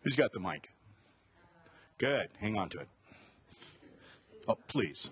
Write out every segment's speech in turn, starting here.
Who's got the mic? Good. Hang on to it. Oh, please.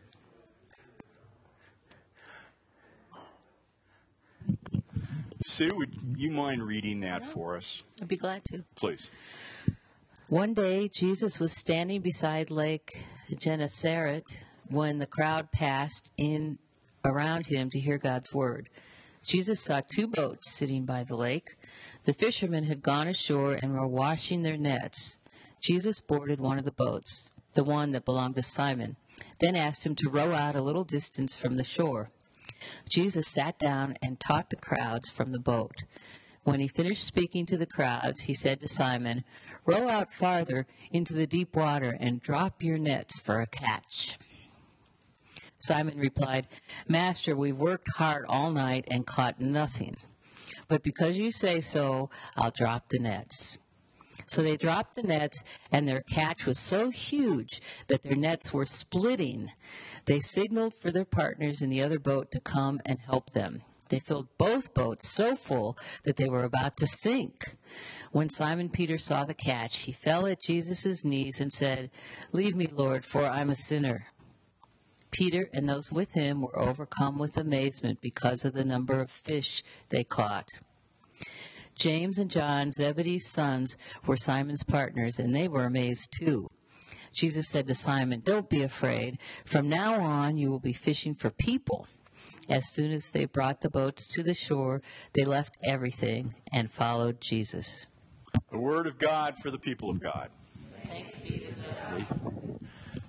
Sue, would you mind reading that for us? I'd be glad to. Please. One day, Jesus was standing beside Lake Gennesaret when the crowd passed in around him to hear God's word. Jesus saw two boats sitting by the lake. The fishermen had gone ashore and were washing their nets. Jesus boarded one of the boats, the one that belonged to Simon, then asked him to row out a little distance from the shore. Jesus sat down and taught the crowds from the boat. When he finished speaking to the crowds, he said to Simon, "Row out farther into the deep water and drop your nets for a catch." Simon replied, "Master, we've worked hard all night and caught nothing. But because you say so, I'll drop the nets." So they dropped the nets, and their catch was so huge that their nets were splitting. They signaled for their partners in the other boat to come and help them. They filled both boats so full that they were about to sink. When Simon Peter saw the catch, he fell at Jesus' knees and said, "Leave me, Lord, for I'm a sinner." Peter and those with him were overcome with amazement because of the number of fish they caught. James and John, Zebedee's sons, were Simon's partners, and they were amazed too. Jesus said to Simon, "Don't be afraid. From now on, you will be fishing for people." As soon as they brought the boats to the shore, they left everything and followed Jesus. The word of God for the people of God. Thanks be to God.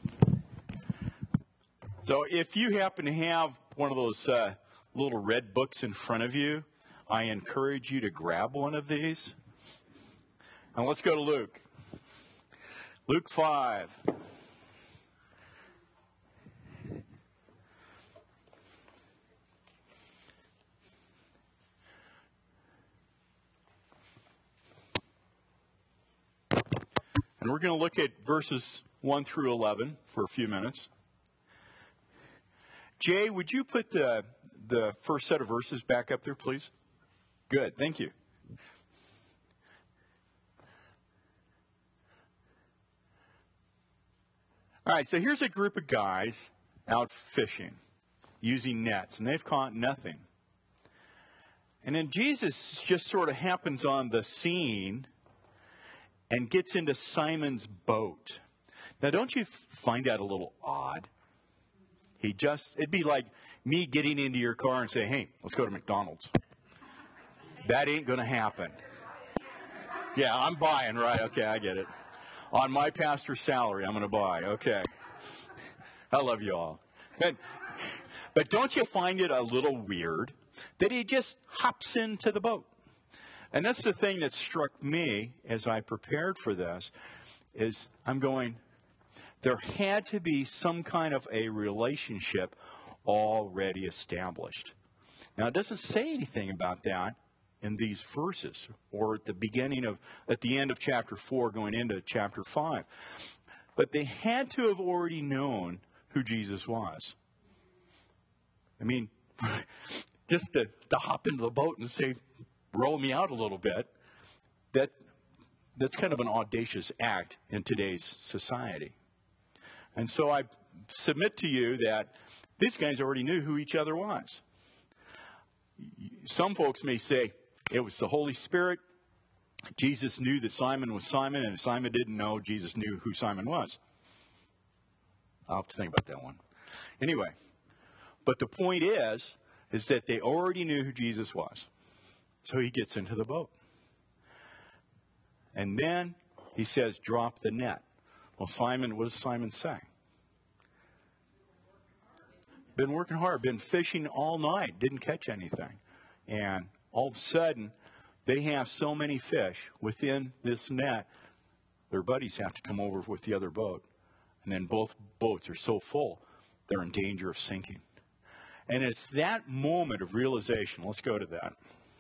So if you happen to have one of those little red books in front of you, I encourage you to grab one of these. And let's go to Luke. Luke 5. And we're going to look at verses 1 through 11 for a few minutes. Jay, would you put the first set of verses back up there, please? Good, thank you. All right, so here's a group of guys out fishing, using nets, and they've caught nothing. And then Jesus just sort of happens on the scene and gets into Simon's boat. Now, don't you find that a little odd? It'd be like me getting into your car and saying, "Hey, let's go to McDonald's." That ain't going to happen. Yeah, I'm buying, right? Okay, I get it. On my pastor's salary, I'm going to buy. Okay. I love you all. But don't you find it a little weird that he just hops into the boat? And that's the thing that struck me as I prepared for this, is I'm going, there had to be some kind of a relationship already established. Now, it doesn't say anything about that in these verses or at the end of chapter 4 going into chapter 5. But they had to have already known who Jesus was. I mean, just to hop into the boat and say, "Roll me out a little bit," that's kind of an audacious act in today's society. And so I submit to you that these guys already knew who each other was. Some folks may say it was the Holy Spirit. Jesus knew that Simon was Simon, and Simon didn't know Jesus knew who Simon was. I'll have to think about that one. Anyway, but the point is that they already knew who Jesus was. So he gets into the boat. And then he says, "Drop the net." Well, Simon, what does Simon say? Been working hard, been fishing all night, didn't catch anything. And all of a sudden, they have so many fish within this net, their buddies have to come over with the other boat. And then both boats are so full, they're in danger of sinking. And it's that moment of realization. Let's go to that.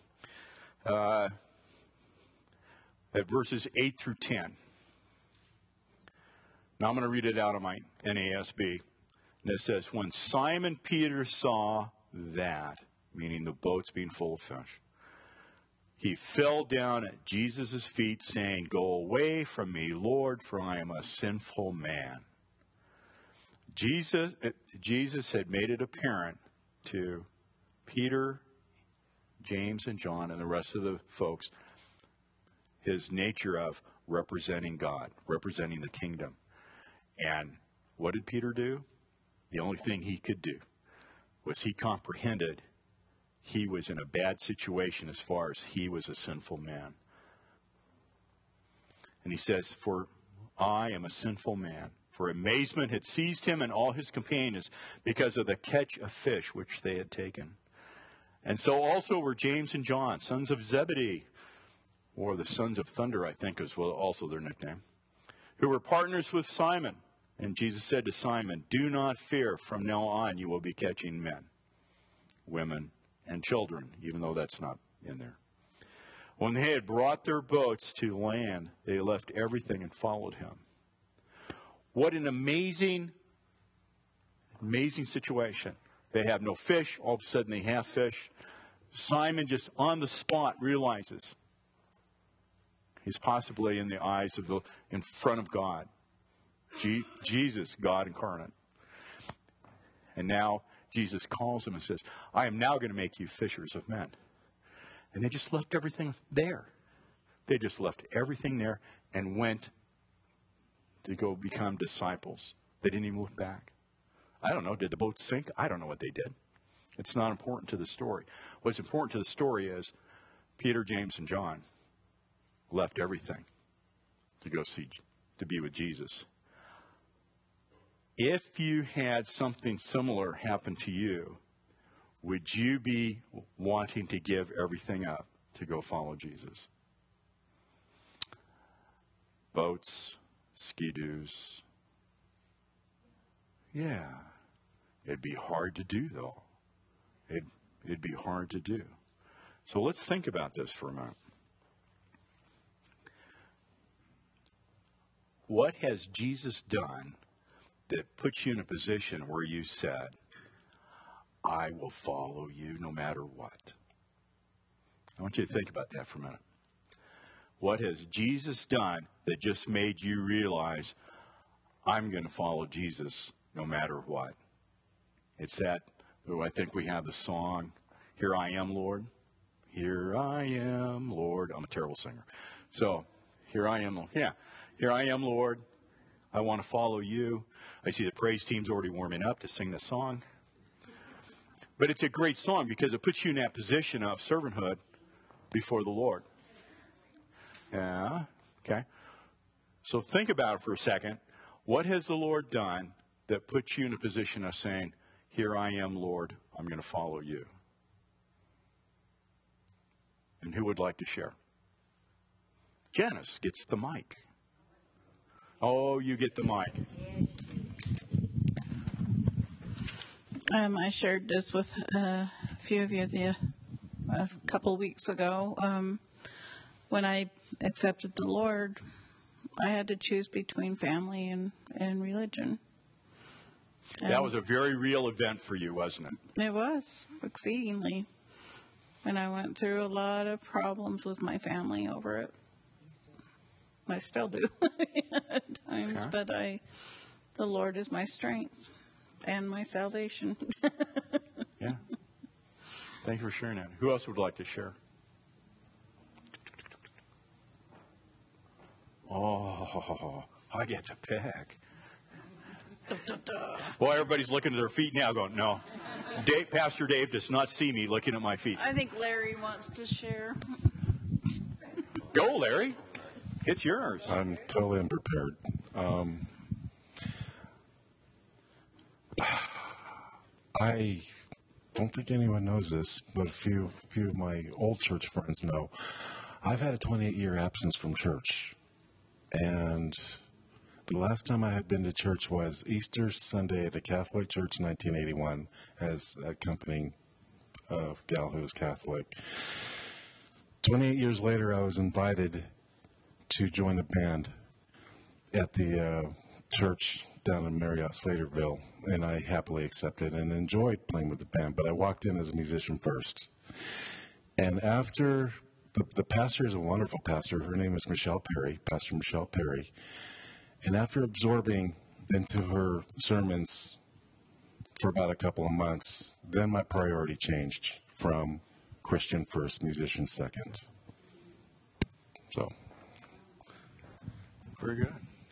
At verses 8 through 10. Now I'm going to read it out of my NASB. And it says, "When Simon Peter saw that," meaning the boats being full of fish, he fell down at Jesus' feet, saying, "Go away from me, Lord, for I am a sinful man." Jesus had made it apparent to Peter, James, and John, and the rest of the folks, his nature of representing God, representing the kingdom. And what did Peter do? The only thing he could do was he comprehended he was in a bad situation as far as he was a sinful man. And he says, "For I am a sinful man." For amazement had seized him and all his companions because of the catch of fish which they had taken. And so also were James and John, sons of Zebedee, or the sons of thunder, I think is also their nickname, who were partners with Simon. And Jesus said to Simon, "Do not fear, from now on you will be catching men, women, and children," even though that's not in there. When they had brought their boats to land, they left everything and followed him. What an amazing situation. They have no fish. All of a sudden they have fish. Simon just on the spot realizes he's possibly in the eyes of in front of God. Jesus, God incarnate. And now Jesus calls him and says, "I am now going to make you fishers of men." And they just left everything there. They just left everything there and went to go become disciples. They didn't even look back. I don't know. Did the boat sink? I don't know what they did. It's not important to the story. What's important to the story is Peter, James, and John left everything to go to be with Jesus. If you had something similar happen to you, would you be wanting to give everything up to go follow Jesus? Boats, ski-doos. Yeah. It'd be hard to do, though. It'd be hard to do. So let's think about this for a minute. What has Jesus done that puts you in a position where you said, "I will follow you no matter what"? I want you to think about that for a minute. What has Jesus done that just made you realize, "I'm going to follow Jesus no matter what"? It's that, I think we have the song, "Here I am, Lord. Here I am, Lord." I'm a terrible singer. So, here I am. Yeah. "Here I am, Lord. I want to follow you." I see the praise team's already warming up to sing the song. But it's a great song because it puts you in that position of servanthood before the Lord. Yeah, okay. So think about it for a second. What has the Lord done that puts you in a position of saying, "Here I am, Lord, I'm going to follow you"? And who would like to share? Janice gets the mic. Oh, you get the mic. I shared this with a few of you a couple weeks ago. When I accepted the Lord, I had to choose between family and religion. That was a very real event for you, wasn't it? It was, exceedingly. And I went through a lot of problems with my family over it. I still do at times, okay. But the Lord is my strength and my salvation. Yeah. Thank you for sharing that. Who else would like to share? Oh, I get to pick. Well, everybody's looking at their feet now going, "No." Pastor Dave does not see me looking at my feet. I think Larry wants to share. Go, Larry. It's yours. I'm totally unprepared. I don't think anyone knows this, but a few of my old church friends know. I've had a 28-year absence from church. And the last time I had been to church was Easter Sunday at a Catholic church in 1981 as accompanying a gal who was Catholic. 28 years later, I was invited to join a band at the church down in Marriott Slaterville, and I happily accepted and enjoyed playing with the band, but I walked in as a musician first. And after the pastor is a wonderful pastor. Her name is Michelle Perry, Pastor Michelle Perry. And after absorbing into her sermons for about a couple of months, then my priority changed from Christian first, musician second. So. Very good.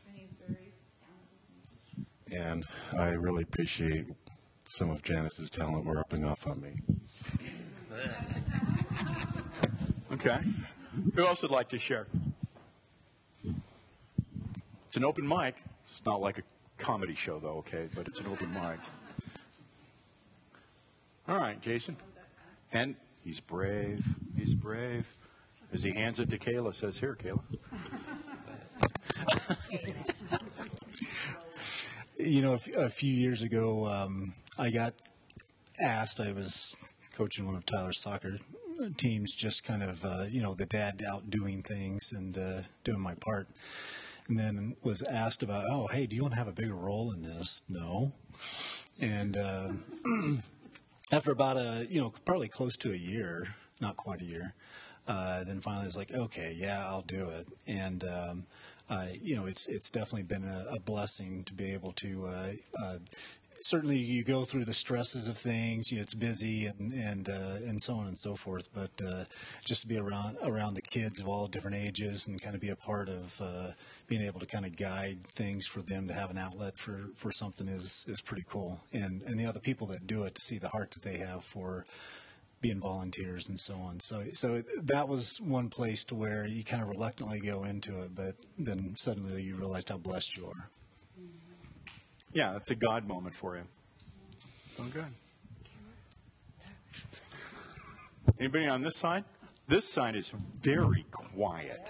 And I really appreciate some of Janice's talent rubbing off on me. Okay. Who else would like to share? It's an open mic. It's not like a comedy show, though, okay? But it's an open mic. All right, Jason. And he's brave. He's brave. As he hands it to Kayla, says, "Here, Kayla." You know, a few years ago, I got asked, I was coaching one of Tyler's soccer teams, just kind of, the dad out doing things and doing my part. And then was asked about, oh, hey, do you want to have a bigger role in this? No. And after about probably close to a year, not quite a year, then finally I was like, okay, yeah, I'll do it. And it's definitely been a blessing to be able to. Certainly, you go through the stresses of things. It's busy and so on and so forth. But just to be around the kids of all different ages and kind of be a part of being able to kind of guide things for them to have an outlet for something is pretty cool. And the other people that do it, to see the heart that they have for being volunteers and so on. So that was one place to where you kind of reluctantly go into it, but then suddenly you realized how blessed you are. Yeah, that's a God moment for you. Oh, good. Anybody on this side? This side is very quiet.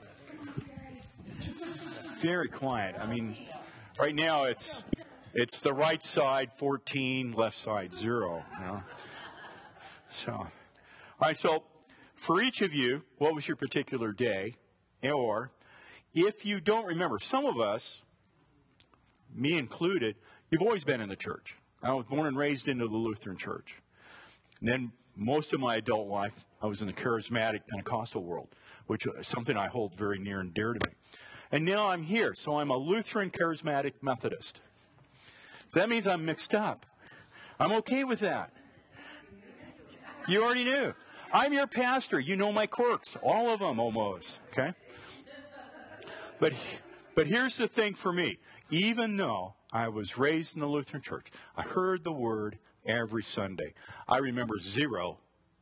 Very quiet. I mean, right now it's the right side 14, left side 0. You know? So, all right. So, for each of you, what was your particular day? Or, if you don't remember, some of us, me included, you've always been in the church. I was born and raised into the Lutheran Church. And then most of my adult life, I was in the charismatic Pentecostal world, which is something I hold very near and dear to me. And now I'm here, so I'm a Lutheran charismatic Methodist. So that means I'm mixed up. I'm okay with that. You already knew. I'm your pastor. You know my quirks, all of them almost, okay? But here's the thing for me. Even though I was raised in the Lutheran Church, I heard the word every Sunday. I remember zero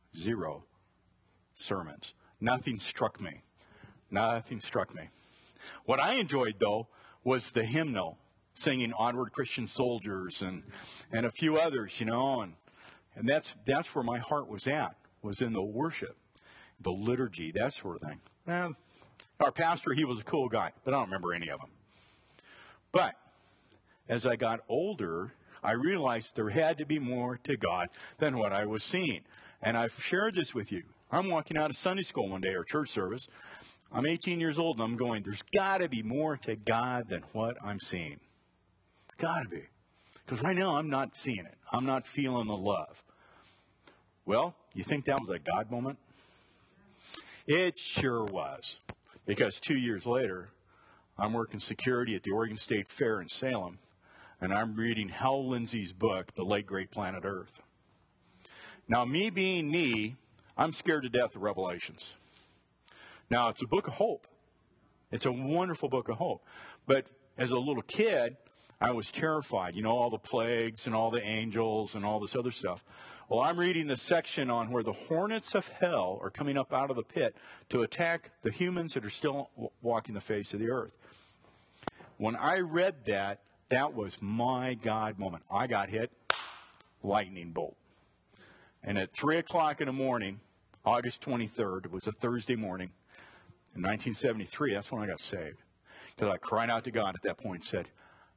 sermons. Nothing struck me. Nothing struck me. What I enjoyed, though, was the hymnal, singing Onward Christian Soldiers and a few others, and that's where my heart was at, was in the worship, the liturgy, that sort of thing. And our pastor, he was a cool guy, but I don't remember any of them. But as I got older, I realized there had to be more to God than what I was seeing. And I've shared this with you. I'm walking out of Sunday school one day, or church service. I'm 18 years old, and I'm going, there's got to be more to God than what I'm seeing. Got to be. Because right now, I'm not seeing it. I'm not feeling the love. Well, you think that was a God moment? It sure was. Because 2 years later, I'm working security at the Oregon State Fair in Salem, and I'm reading Hal Lindsey's book, The Late Great Planet Earth. Now, me being me, I'm scared to death of Revelations. Now, it's a book of hope. It's a wonderful book of hope. But as a little kid, I was terrified. All the plagues and all the angels and all this other stuff. Well, I'm reading the section on where the hornets of hell are coming up out of the pit to attack the humans that are still walking the face of the earth. When I read that, that was my God moment. I got hit, lightning bolt. And at 3 o'clock in the morning, August 23rd, it was a Thursday morning, in 1973, that's when I got saved. Because I cried out to God at that point and said,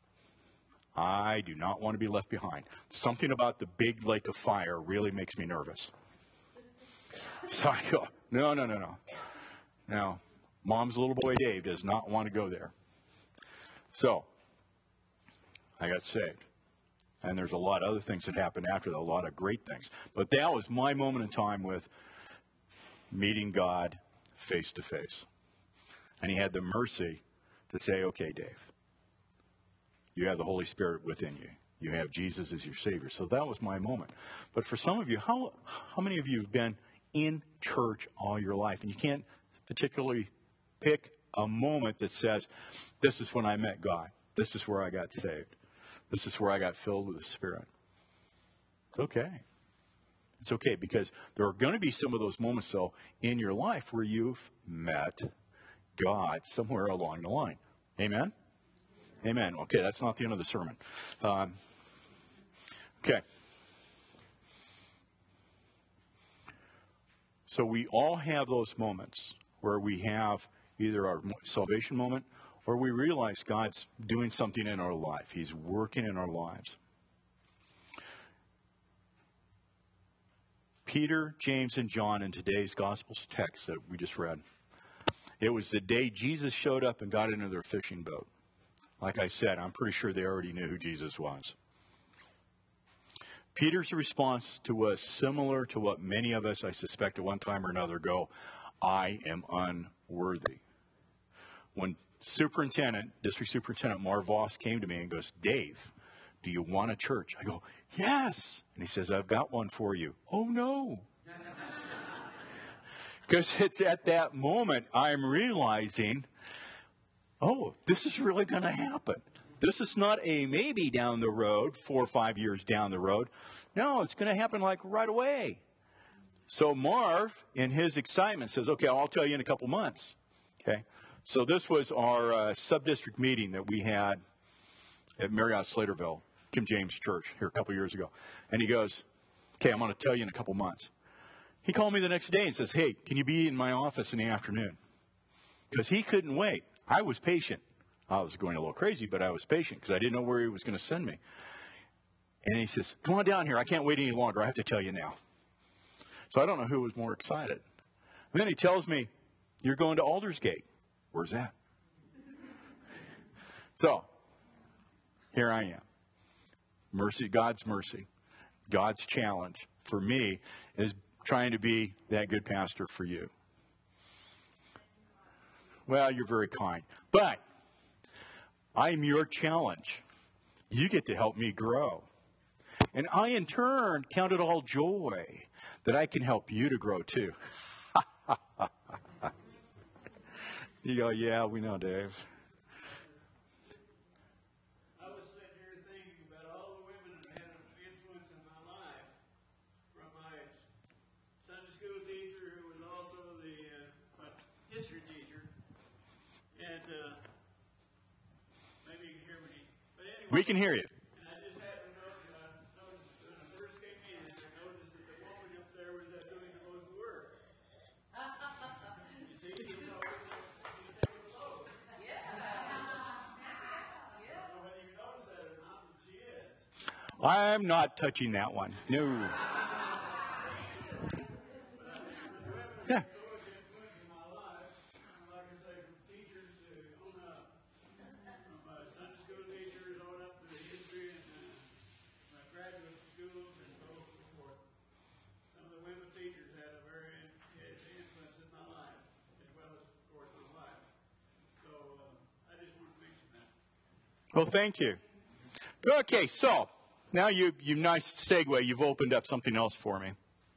I do not want to be left behind. Something about the big lake of fire really makes me nervous. So I go, no. Now, Mom's little boy Dave does not want to go there. So, I got saved. And there's a lot of other things that happened after that, a lot of great things. But that was my moment in time with meeting God face to face. And he had the mercy to say, okay, Dave, you have the Holy Spirit within you. You have Jesus as your Savior. So that was my moment. But for some of you, how many of you have been in church all your life? And you can't particularly pick a moment that says, this is when I met God. This is where I got saved. This is where I got filled with the Spirit. It's okay. It's okay, because there are going to be some of those moments, though, in your life where you've met God somewhere along the line. Amen? Amen. Okay, that's not the end of the sermon. Okay. So we all have those moments where we have either our salvation moment or we realize God's doing something in our life. He's working in our lives. Peter, James, and John in today's gospel text that we just read. It was the day Jesus showed up and got into their fishing boat. Like I said, I'm pretty sure they already knew who Jesus was. Peter's response to was similar to what many of us, I suspect, at one time or another go, I am unworthy. When District Superintendent Marv Voss came to me and goes, Dave, do you want a church? I go, yes. And he says, I've got one for you. Oh, no. Because it's at that moment I'm realizing, oh, this is really going to happen. This is not a maybe down the road, 4 or 5 years down the road. No, it's going to happen like right away. So Marv, in his excitement, says, okay, I'll tell you in a couple months. Okay. So this was our sub-district meeting that we had at Marriott Slaterville, Kim James Church, here a couple years ago. And he goes, okay, I'm going to tell you in a couple months. He called me the next day and says, hey, can you be in my office in the afternoon? Because he couldn't wait. I was patient. I was going a little crazy, but I was patient because I didn't know where he was going to send me. And he says, come on down here. I can't wait any longer. I have to tell you now. So I don't know who was more excited. And then he tells me, you're going to Aldersgate. Where's that? So here I am. Mercy, God's mercy, God's challenge for me is trying to be that good pastor for you. Well, you're very kind. But I'm your challenge. You get to help me grow. And I, in turn, count it all joy that I can help you to grow, too. You go, yeah, we know, Dave. I was sitting here thinking about all the women that had an influence in my life, from my Sunday school teacher, who was also the history teacher, and maybe you can hear me. But anyway, We can hear you. and I just happened to notice when I first came in, I noticed that the woman up there was doing the most work. You see, she's always taking the load. I don't know whether you notice that or not, but she is. I'm not touching that one. No. Yeah. So much influence in my life, like I say, from teachers on up, from Sunday school teachers on up to history and my graduate schools and so forth. Some of the women teachers had a very influence in my life, as well as, of course, my wife. So I just want to mention that. Well, thank you. Okay, so now you nice segue. You've opened up something else for me.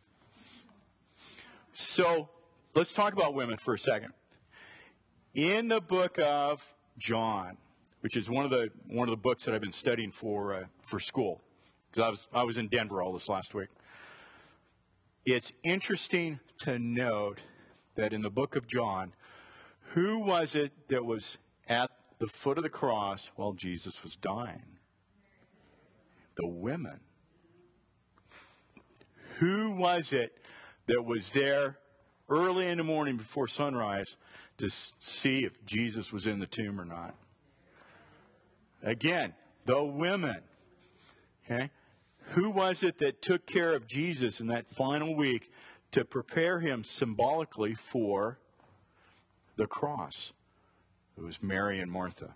So let's talk about women for a second. In the book of John, which is one of the books that I've been studying for school, because I was in Denver all this last week. It's interesting to note that in the book of John, who was it that was at the foot of the cross while Jesus was dying? The women. Who was it that was there early in the morning before sunrise to see if Jesus was in the tomb or not? Again, the women. Okay? Who was it that took care of Jesus in that final week to prepare him symbolically for the cross? It was Mary and Martha.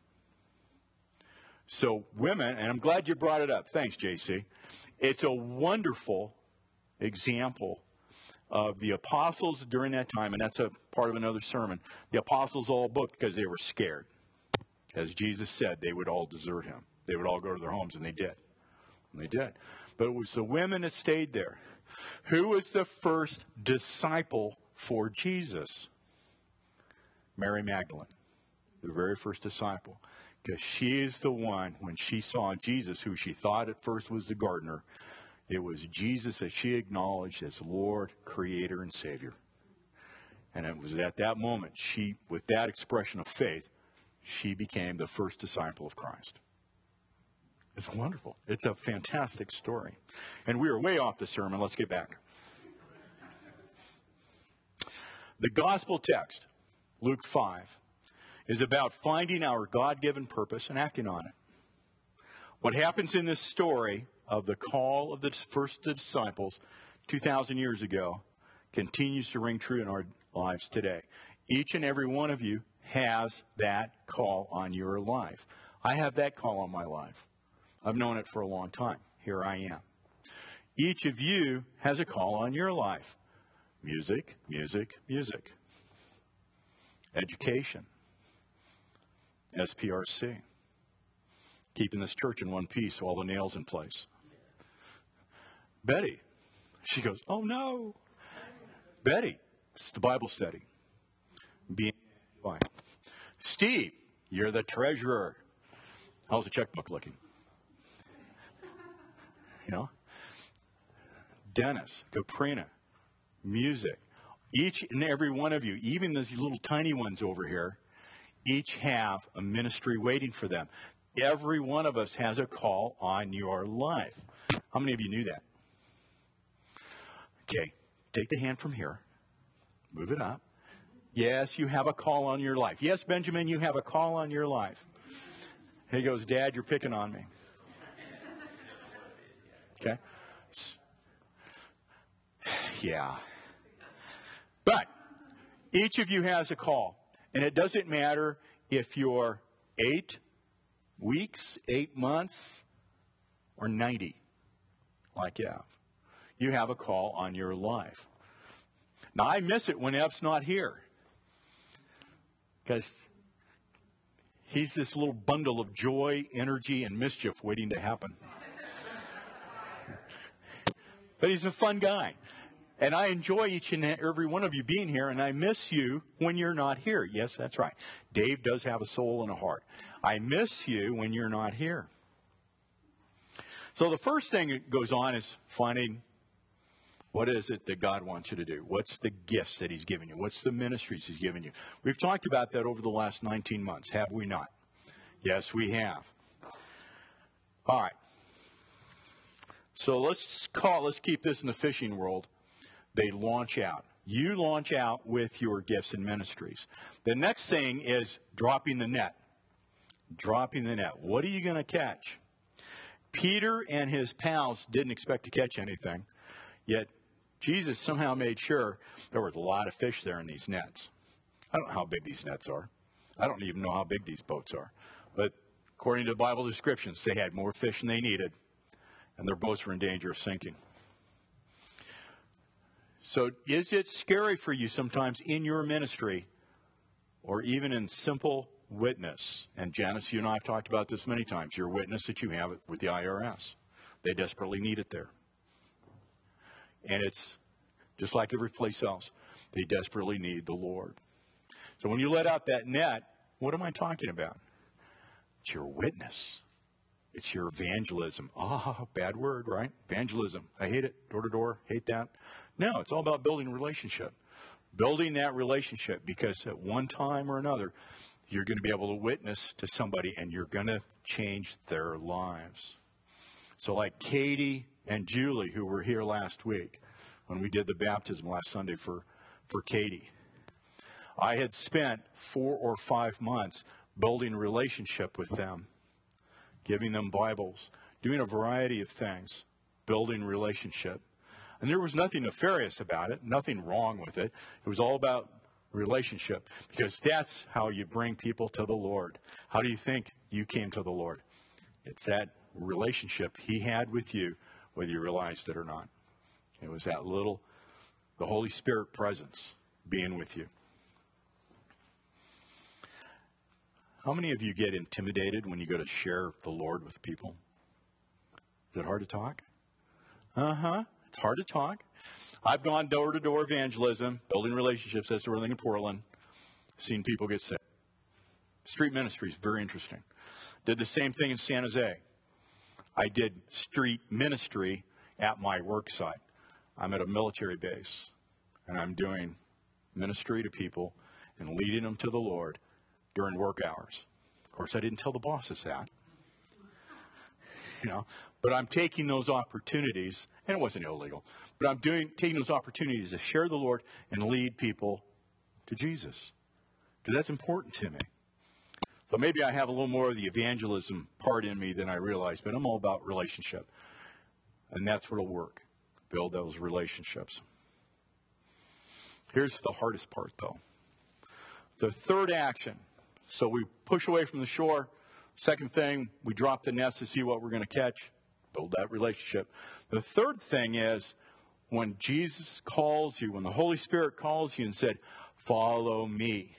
So women, and I'm glad you brought it up. Thanks, JC. It's a wonderful example of the apostles during that time, and that's a part of another sermon. The apostles all booked because they were scared. As Jesus said, they would all desert him. They would all go to their homes, and they did. And they did. But it was the women that stayed there. Who was the first disciple for Jesus? Mary Magdalene, the very first disciple. Because she is the one, when she saw Jesus, who she thought at first was the gardener, it was Jesus that she acknowledged as Lord, Creator, and Savior. And it was at that moment, with that expression of faith, she became the first disciple of Christ. It's wonderful. It's a fantastic story. And we are way off the sermon. Let's get back. The gospel text, Luke 5, is about finding our God-given purpose and acting on it. What happens in this story of the call of the first disciples 2,000 years ago continues to ring true in our lives today. Each and every one of you has that call on your life. I have that call on my life. I've known it for a long time. Here I am. Each of you has a call on your life. Music, music, music. Education. SPRC. Keeping this church in one piece, all the nails in place. Betty. She goes, oh no. Betty. It's the Bible study. Being fine. Steve, you're the treasurer. How's the checkbook looking? You know? Dennis, Caprina, music. Each and every one of you, even those little tiny ones over here, each have a ministry waiting for them. Every one of us has a call on your life. How many of you knew that? Okay, take the hand from here. Move it up. Yes, you have a call on your life. Yes, Benjamin, you have a call on your life. He goes, Dad, you're picking on me. Okay? Yeah. But each of you has a call. And it doesn't matter if you're 8 weeks, 8 months, or 90, like Ev. You have a call on your life. Now, I miss it when Ev's not here. Because he's this little bundle of joy, energy, and mischief waiting to happen. But he's a fun guy. And I enjoy each and every one of you being here, and I miss you when you're not here. Yes, that's right. Dave does have a soul and a heart. I miss you when you're not here. So the first thing that goes on is finding what is it that God wants you to do. What's the gifts that he's given you? What's the ministries he's given you? We've talked about that over the last 19 months, have we not? Yes, we have. All right. So let's keep this in the fishing world. They launch out. You launch out with your gifts and ministries. The next thing is dropping the net. Dropping the net. What are you going to catch? Peter and his pals didn't expect to catch anything, yet Jesus somehow made sure there was a lot of fish there in these nets. I don't know how big these nets are. I don't even know how big these boats are. But according to the Bible descriptions, they had more fish than they needed, and their boats were in danger of sinking. So is it scary for you sometimes in your ministry or even in simple witness? And Janice, you and I have talked about this many times, your witness that you have with the IRS. They desperately need it there. And it's just like every place else. They desperately need the Lord. So when you let out that net, what am I talking about? It's your witness. It's your evangelism. Bad word, right? Evangelism. I hate it. Door to door. Hate that. No, it's all about building a relationship. Building that relationship, because at one time or another, you're going to be able to witness to somebody and you're going to change their lives. So like Katie and Julie, who were here last week when we did the baptism last Sunday for Katie. I had spent 4 or 5 months building a relationship with them, giving them Bibles, doing a variety of things, building relationship. And there was nothing nefarious about it, nothing wrong with it. It was all about relationship, because that's how you bring people to the Lord. How do you think you came to the Lord? It's that relationship he had with you, whether you realized it or not. It was that little The Holy Spirit presence being with you. How many of you get intimidated when you go to share the Lord with people? Is it hard to talk? It's hard to talk. I've gone door-to-door evangelism, building relationships. That's everything in Portland. Seen people get sick. Street ministry is very interesting. Did the same thing in San Jose. I did street ministry at my work site. I'm at a military base, and I'm doing ministry to people and leading them to the Lord during work hours. Of course, I didn't tell the bosses that. But I'm taking those opportunities, and it wasn't illegal, but I'm taking those opportunities to share the Lord and lead people to Jesus, because that's important to me. So maybe I have a little more of the evangelism part in me than I realize, but I'm all about relationship, and that's what'll work, build those relationships. Here's the hardest part, though. The third action. So we push away from the shore. Second thing, we drop the nets to see what we're going to catch. Build that relationship. The third thing is when Jesus calls you, when the Holy Spirit calls you and said, follow me.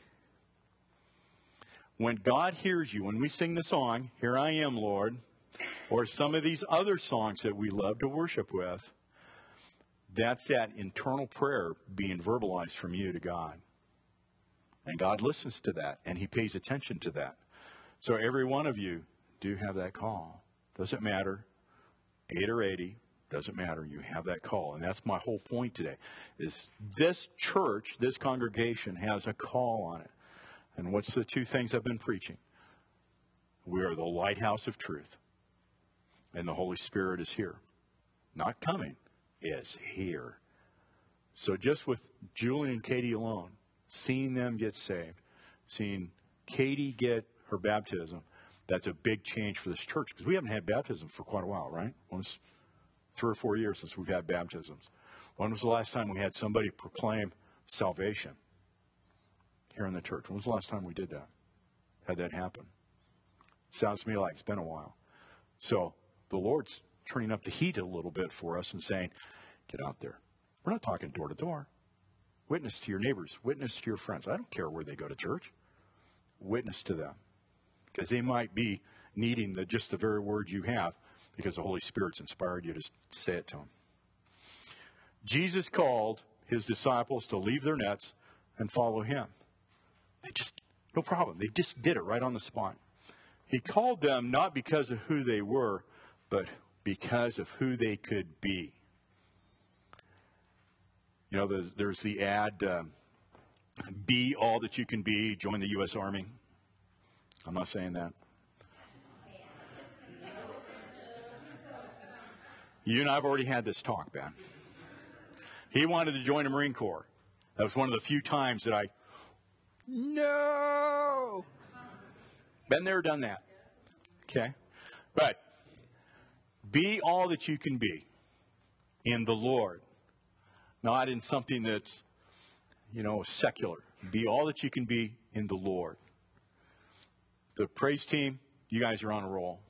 When God hears you, when we sing the song, Here I Am, Lord, or some of these other songs that we love to worship with, that's that internal prayer being verbalized from you to God. And God listens to that, and he pays attention to that. So every one of you do have that call. Doesn't matter, 8 or 80, doesn't matter. You have that call. And that's my whole point today, is this church, this congregation has a call on it. And what's the two things I've been preaching? We are the lighthouse of truth. And the Holy Spirit is here. Not coming, is here. So just with Julie and Katie alone, seeing them get saved, seeing Katie get her baptism, that's a big change for this church, because we haven't had baptism for quite a while, right? Once 3 or 4 years since we've had baptisms. When was the last time we had somebody proclaim salvation here in the church? When was the last time we did that? Had that happen? Sounds to me like it's been a while. So the Lord's turning up the heat a little bit for us and saying, get out there. We're not talking door to door. Witness to your neighbors. Witness to your friends. I don't care where they go to church. Witness to them. Because they might be needing just the very word you have, because the Holy Spirit's inspired you to say it to them. Jesus called his disciples to leave their nets and follow him. No problem. They just did it right on the spot. He called them not because of who they were, but because of who they could be. There's the ad, be all that you can be, join the U.S. Army. I'm not saying that. You and I have already had this talk, Ben. He wanted to join the Marine Corps. That was one of the few times that no! Been there, done that. Okay? But be all that you can be in the Lord. Not in something that's, secular. Be all that you can be in the Lord. The praise team, you guys are on a roll.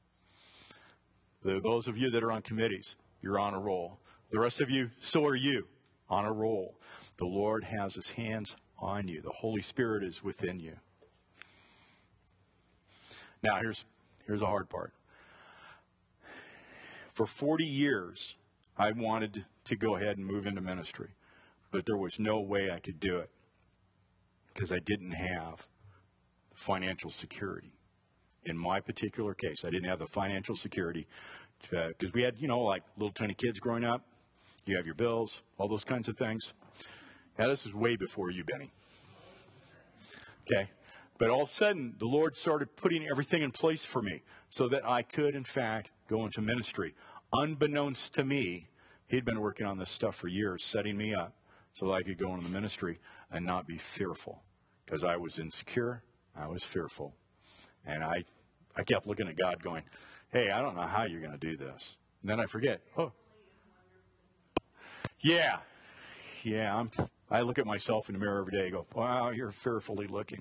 Those of you that are on committees, you're on a roll. The rest of you, so are you, on a roll. The Lord has his hands on you. The Holy Spirit is within you. Now, here's the hard part. For 40 years, I wanted to go ahead and move into ministry, but there was no way I could do it because I didn't have financial security. In my particular case, I didn't have the financial security because we had, like little tiny kids growing up. You have your bills, all those kinds of things. Now, this is way before you, Benny. Okay. But all of a sudden, the Lord started putting everything in place for me so that I could, in fact, go into ministry. Unbeknownst to me, he'd been working on this stuff for years, setting me up so that I could go into the ministry and not be fearful. Because I was insecure, I was fearful. And I kept looking at God going, hey, I don't know how you're going to do this. And then I forget, yeah, I look at myself in the mirror every day and go, wow, you're fearfully looking.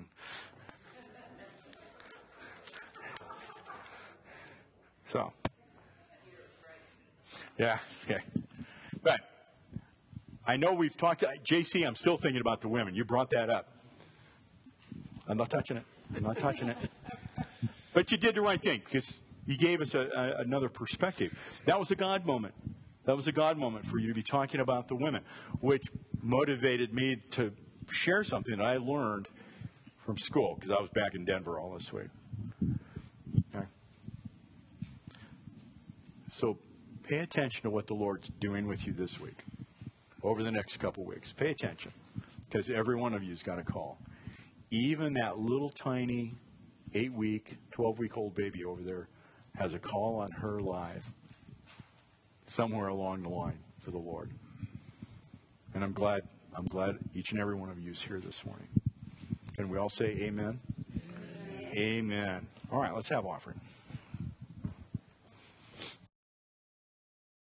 So, yeah. But I know we've talked to JC. I'm still thinking about the women. You brought that up. I'm not touching it. I'm not touching it. But you did the right thing because you gave us another perspective. That was a God moment. That was a God moment for you to be talking about the women, which motivated me to share something that I learned from school because I was back in Denver all this week. Okay. So pay attention to what the Lord's doing with you this week, over the next couple weeks. Pay attention because every one of you has got a call. Even that little tiny 8-week, 12-week-old baby over there has a call on her life somewhere along the line for the Lord. And I'm glad each and every one of you is here this morning. Can we all say amen? Amen. Amen. All right, let's have offering.